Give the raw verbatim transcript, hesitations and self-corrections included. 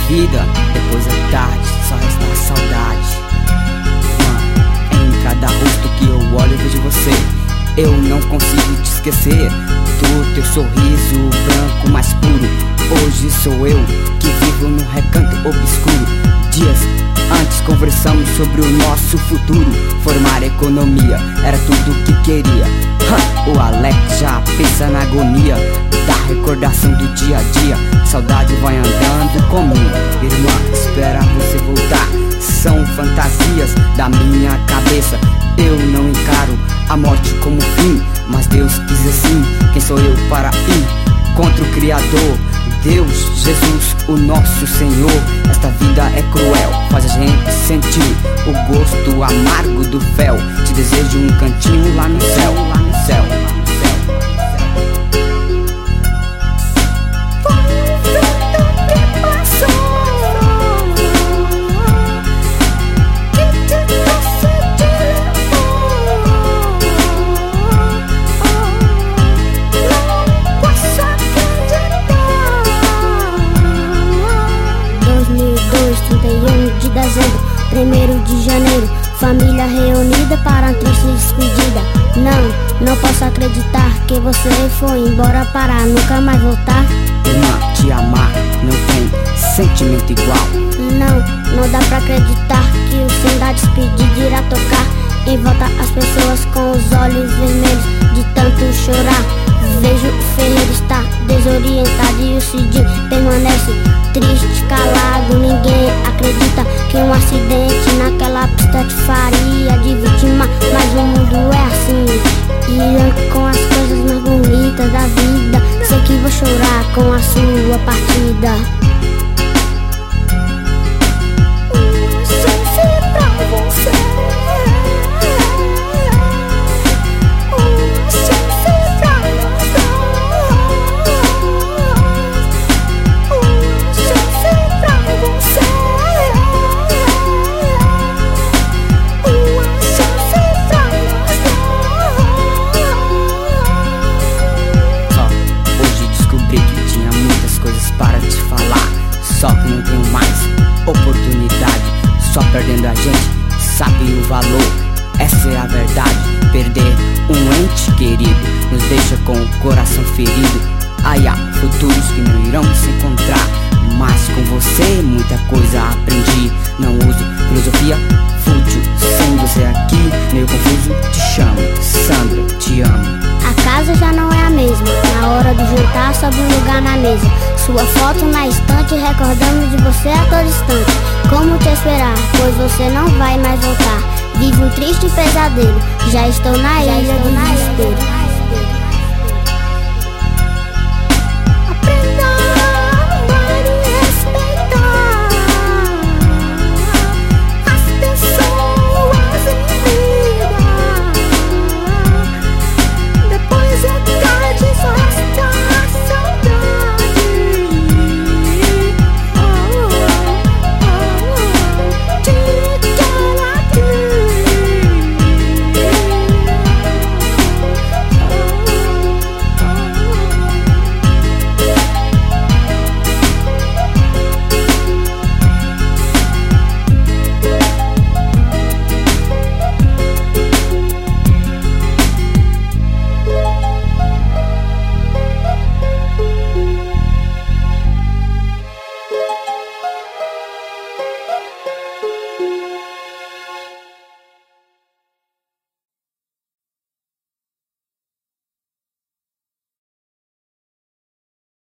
vida, depois da tarde só resta a saudade. Mano, em cada rosto que eu olho eu vejo você. Eu não consigo te esquecer do teu sorriso branco mais puro. Hoje sou eu que vivo no recanto obscuro. Dias antes conversamos sobre o nosso futuro. Formar economia era tudo que queria. O Alex já pensa na agonia da recordação do dia a dia. Saudade vai andando comigo. Irmã, espera você voltar. São fantasias da minha cabeça. Eu não encaro a morte como fim, mas Deus quis assim. Quem sou eu para ir contra o Criador? Deus, Jesus, o nosso Senhor. Esta vida é cruel, faz a gente sentir o gosto amargo do fel. Te desejo um cantinho lá no céu, lá no céu. trinta e um de dezembro, primeiro de janeiro, família reunida para a triste despedida. Não, não posso acreditar que você foi embora para nunca mais voltar. Irmã, te amar não tem sentimento igual. Não, não dá pra acreditar que o som da despedida irá tocar em volta as pessoas com os olhos vermelhos de tanto chorar. Vejo o Ferreira está desorientado e o Cidinho permanece triste, calado. Ninguém acredita que um acidente naquela pista te faria de vítima, mas o mundo é assim. E ando com as coisas mais bonitas da vida. Sei que vou chorar com a sua partida. Só que não tenho mais oportunidade. Só perdendo a gente sabe o valor. Essa é a verdade. Perder um ente querido nos deixa com o coração ferido. Ai, há futuros que não irão se encontrar, mas com você muita coisa aprendi. Não uso filosofia fútil. Sem você aqui, meio confuso, te chamo Sandra, te amo. A casa já não é a mesma. Na hora do jantar sobe um lugar na mesa. Sua foto na estante, recordando de você a todo instante. Como te esperar, pois você não vai mais voltar. Vivo um triste pesadelo, já estou na ilha do desespero.